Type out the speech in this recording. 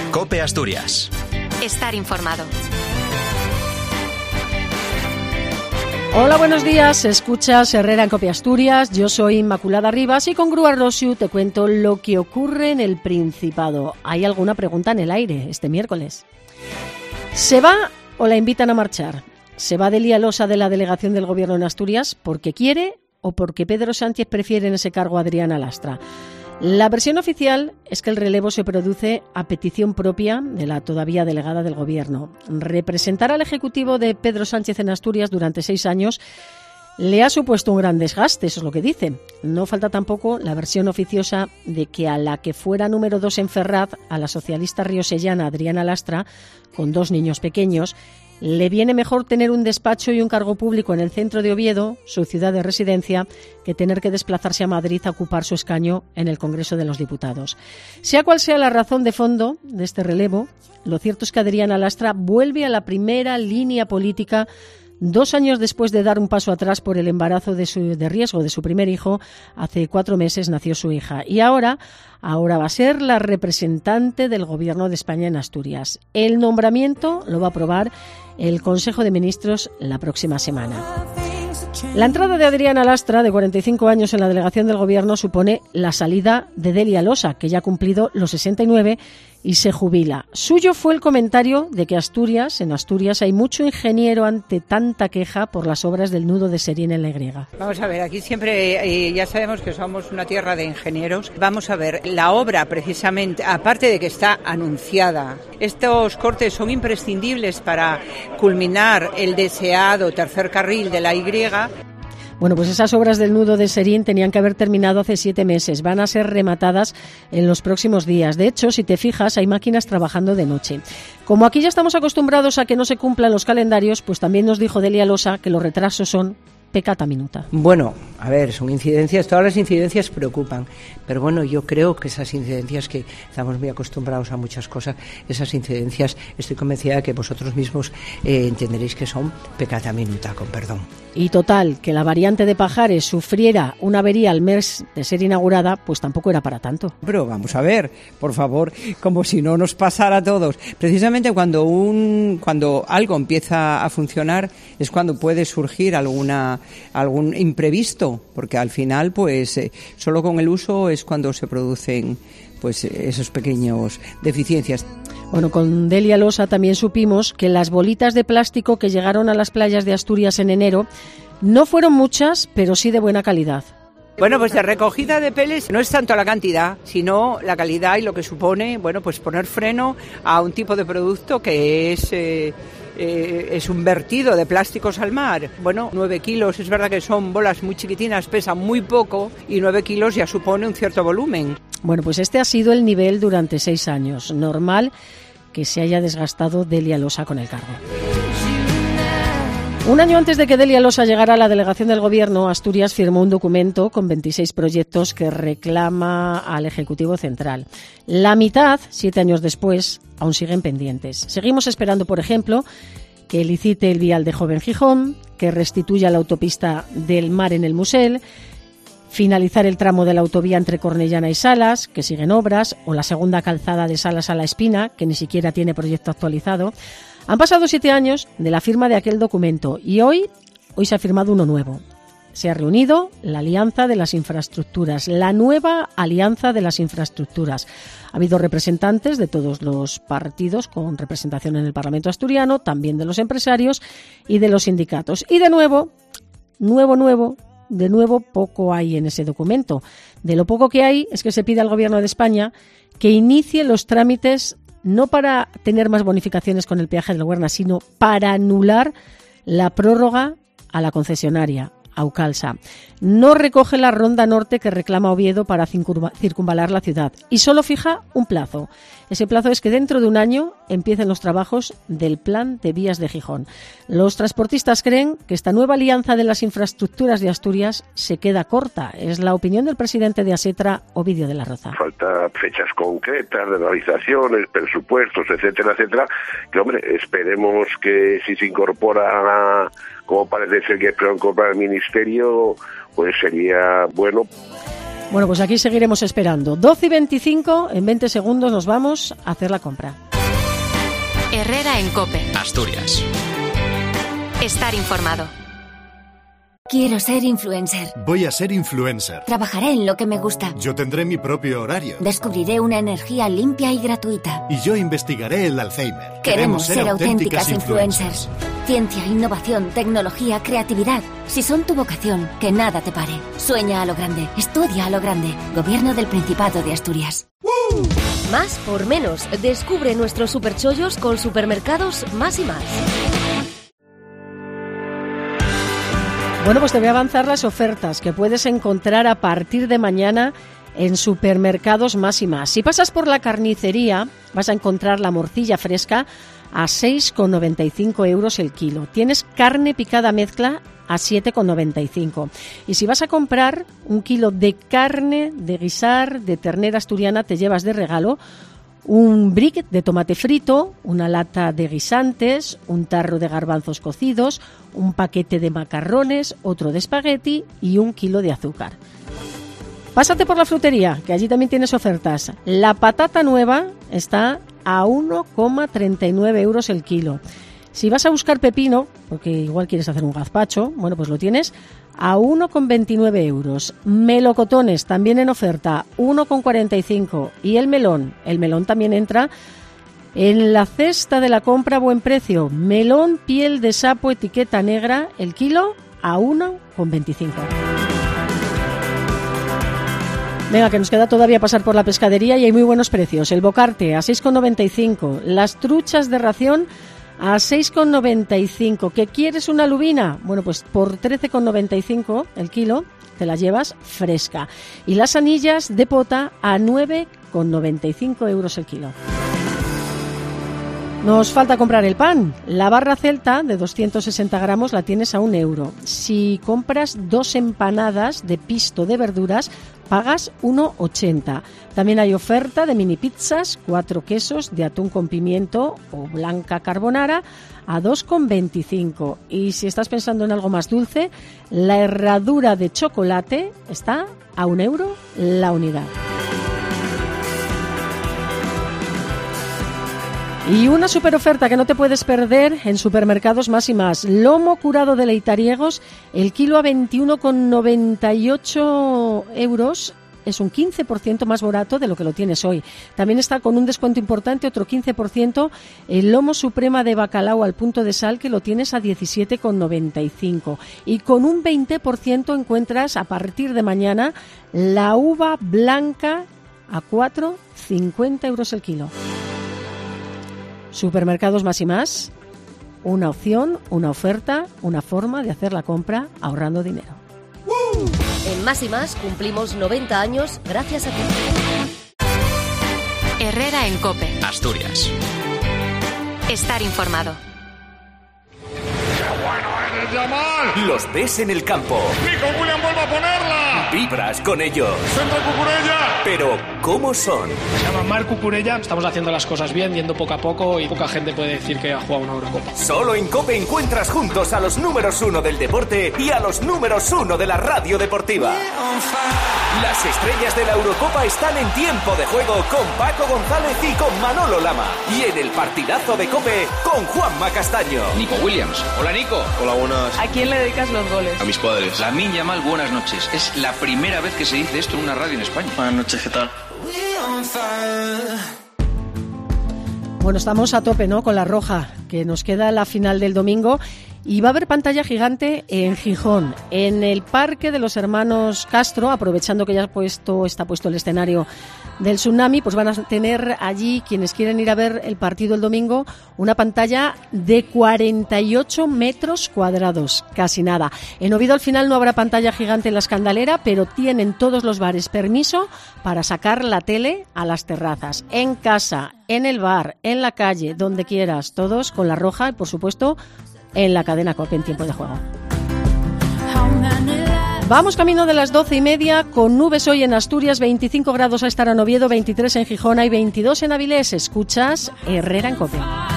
COPE Asturias. Estar informado. Hola, buenos días. Escuchas Herrera en COPE Asturias. Yo soy Inmaculada Rivas y con Grúa Rosiu te cuento lo que ocurre en el Principado. ¿Hay alguna pregunta en el aire este miércoles? ¿Se va o la invitan a marchar? ¿Se va Delia Losa de la delegación del Gobierno en Asturias porque quiere o porque Pedro Sánchez prefiere en ese cargo a Adriana Lastra? La versión oficial es que el relevo se produce a petición propia de la todavía delegada del Gobierno. Representar al Ejecutivo de Pedro Sánchez en Asturias durante 6 años le ha supuesto un gran desgaste, eso es lo que dice. No falta tampoco la versión oficiosa de que a la que fuera número 2 en Ferraz, a la socialista riosellana Adriana Lastra, con 2 niños pequeños, le viene mejor tener un despacho y un cargo público en el centro de Oviedo, su ciudad de residencia, que tener que desplazarse a Madrid a ocupar su escaño en el Congreso de los Diputados. Sea cual sea la razón de fondo de este relevo, lo cierto es que Adriana Lastra vuelve a la primera línea política 2 años después de dar un paso atrás por el embarazo de riesgo de su primer hijo. Hace 4 meses nació su hija y ahora va a ser la representante del Gobierno de España en Asturias. El nombramiento lo va a aprobar el Consejo de Ministros la próxima semana. La entrada de Adriana Lastra, de 45 años, en la delegación del Gobierno supone la salida de Delia Losa, que ya ha cumplido los 69 y se jubila. Suyo fue el comentario de que en Asturias hay mucho ingeniero ante tanta queja por las obras del nudo de Serín en la Y. Vamos a ver, aquí siempre ya sabemos que somos una tierra de ingenieros. Vamos a ver, la obra precisamente, aparte de que está anunciada, estos cortes son imprescindibles para culminar el deseado tercer carril de la Y. Bueno, pues esas obras del nudo de Serín tenían que haber terminado hace 7 meses. Van a ser rematadas en los próximos días. De hecho, si te fijas, hay máquinas trabajando de noche. Como aquí ya estamos acostumbrados a que no se cumplan los calendarios, pues también nos dijo Delia Losa que los retrasos son peccata minuta. Bueno, a ver, son incidencias, todas las incidencias preocupan, pero bueno, yo creo que esas incidencias, que estamos muy acostumbrados a muchas cosas, esas incidencias, estoy convencida de que vosotros mismos entenderéis que son peccata minuta, con perdón. Y total, que la variante de Pajares sufriera una avería al mes de ser inaugurada, pues tampoco era para tanto. Pero vamos a ver, por favor, como si no nos pasara a todos. Precisamente cuando algo empieza a funcionar es cuando puede surgir algún imprevisto, porque al final, pues, solo con el uso es cuando se producen, pues, esos pequeños deficiencias. Bueno, con Delia Losa también supimos que las bolitas de plástico que llegaron a las playas de Asturias en enero no fueron muchas, pero sí de buena calidad. Bueno, pues de recogida de peles no es tanto la cantidad, sino la calidad y lo que supone, bueno, pues poner freno a un tipo de producto que es un vertido de plásticos al mar. Bueno, 9 kilos, es verdad que son bolas muy chiquitinas, pesan muy poco y 9 kilos ya supone un cierto volumen. Bueno, pues este ha sido el nivel durante 6 años. Normal que se haya desgastado Delia Losa con el cargo. Un año antes de que Delia Losa llegara a la delegación del Gobierno, Asturias firmó un documento con 26 proyectos que reclama al Ejecutivo Central. La mitad, 7 años después, aún siguen pendientes. Seguimos esperando, por ejemplo, que licite el vial de Joven Gijón, que restituya la autopista del Mar en el Musel, finalizar el tramo de la autovía entre Cornellana y Salas, que siguen obras, o la segunda calzada de Salas a La Espina, que ni siquiera tiene proyecto actualizado. Han pasado 7 años de la firma de aquel documento y hoy se ha firmado uno nuevo. Se ha reunido la Alianza de las Infraestructuras, la nueva Alianza de las Infraestructuras. Ha habido representantes de todos los partidos con representación en el Parlamento asturiano, también de los empresarios y de los sindicatos. Y de nuevo, poco hay en ese documento. De lo poco que hay es que se pide al Gobierno de España que inicie los trámites no para tener más bonificaciones con el peaje del Huerna, sino para anular la prórroga a la concesionaria, Aucalsa. No recoge la ronda norte que reclama Oviedo para circunvalar la ciudad y solo fija un plazo. Ese plazo es que dentro de un año empiecen los trabajos del plan de vías de Gijón. Los transportistas creen que esta nueva alianza de las infraestructuras de Asturias se queda corta. Es la opinión del presidente de Asetra, Ovidio de la Roza. Falta fechas concretas de realizaciones, presupuestos, etcétera, etcétera. Que, hombre, esperemos que si se incorpora, como parece ser que incorpora el Ministerio, pues sería bueno. Bueno, pues aquí seguiremos esperando. 12:25, en 20 segundos nos vamos a hacer la compra. Herrera en COPE. Asturias. Estar informado. Quiero ser influencer. Voy a ser influencer. Trabajaré en lo que me gusta. Yo tendré mi propio horario. Descubriré una energía limpia y gratuita. Y yo investigaré el Alzheimer. Queremos ser auténticas influencers. Ciencia, innovación, tecnología, creatividad. Si son tu vocación, que nada te pare. Sueña a lo grande. Estudia a lo grande. Gobierno del Principado de Asturias. Más por menos. Descubre nuestros superchollos con Supermercados Más y Más. Bueno, pues te voy a avanzar las ofertas que puedes encontrar a partir de mañana en Supermercados Más y Más. Si pasas por la carnicería, vas a encontrar la morcilla fresca a 6,95 euros el kilo. Tienes carne picada mezcla a 7,95. Y si vas a comprar un kilo de carne de guisar de ternera asturiana, te llevas de regalo un brick de tomate frito, una lata de guisantes, un tarro de garbanzos cocidos, un paquete de macarrones, otro de espagueti y 1 kilo de azúcar. Pásate por la frutería, que allí también tienes ofertas. La patata nueva está a 1,39 euros el kilo. Si vas a buscar pepino, porque igual quieres hacer un gazpacho, bueno, pues lo tienes a 1,29 euros. Melocotones también en oferta, 1,45. Y el melón también entra en la cesta de la compra a buen precio. Melón piel de sapo etiqueta negra, el kilo a 1,25. Venga, que nos queda todavía pasar por la pescadería y hay muy buenos precios. El bocarte a 6,95. Las truchas de ración a 6,95. ¿Qué quieres una lubina? Bueno, pues por 13,95 el kilo te la llevas fresca. Y las anillas de pota a 9,95 euros el kilo. Nos falta comprar el pan. La barra celta de 260 gramos la tienes a 1 euro. Si compras 2 empanadas de pisto de verduras, pagas 1,80. También hay oferta de mini pizzas, 4 quesos de atún con pimiento o blanca carbonara a 2,25. Y si estás pensando en algo más dulce, la herradura de chocolate está a 1 euro la unidad. Y una super oferta que no te puedes perder en Supermercados Más y Más. Lomo curado de leitariegos, el kilo a 21,98 euros. Es un 15% más barato de lo que lo tienes hoy. También está con un descuento importante, otro 15%, el lomo suprema de bacalao al punto de sal, que lo tienes a 17,95. Y con un 20% encuentras a partir de mañana la uva blanca a 4,50 euros el kilo. Supermercados Más y Más, una opción, una oferta, una forma de hacer la compra ahorrando dinero. En Más y Más cumplimos 90 años gracias a ti. Herrera en COPE. Asturias. Estar informado. Yamal. Los ves en el campo. ¡Nico Williams vuelve a ponerla! Vibras con ellos. ¡Centro Cucurella! Pero, ¿cómo son? Se llama Marc Cucurella. Estamos haciendo las cosas bien, yendo poco a poco y poca gente puede decir que ha jugado una Eurocopa. Solo en COPE encuentras juntos a los números 1 del deporte y a los números 1 de la radio deportiva. Las estrellas de la Eurocopa están en tiempo de juego con Paco González y con Manolo Lama. Y en el partidazo de COPE con Juanma Castaño. Nico Williams. Hola, Nico. Hola, buenas. ¿A quién le dedicas los goles? A mis padres. Lamine Yamal, buenas noches. Es la primera vez que se dice esto en una radio en España. Buenas noches, ¿qué tal? Bueno, estamos a tope, ¿no?, con la roja, que nos queda la final del domingo. Y va a haber pantalla gigante en Gijón, en el Parque de los Hermanos Castro, aprovechando que ya está puesto el escenario del tsunami, pues van a tener allí, quienes quieren ir a ver el partido el domingo, una pantalla de 48 metros cuadrados, casi nada. En Oviedo al final no habrá pantalla gigante en la Escandalera, pero tienen todos los bares permiso para sacar la tele a las terrazas, en casa, en el bar, en la calle, donde quieras, todos con la roja y, por supuesto, en la cadena COPE en tiempo de juego. Vamos camino de las 12:30, con nubes hoy en Asturias, 25 grados a estar en Oviedo, 23 en Gijona y 22 en Avilés. Escuchas Herrera en COPE.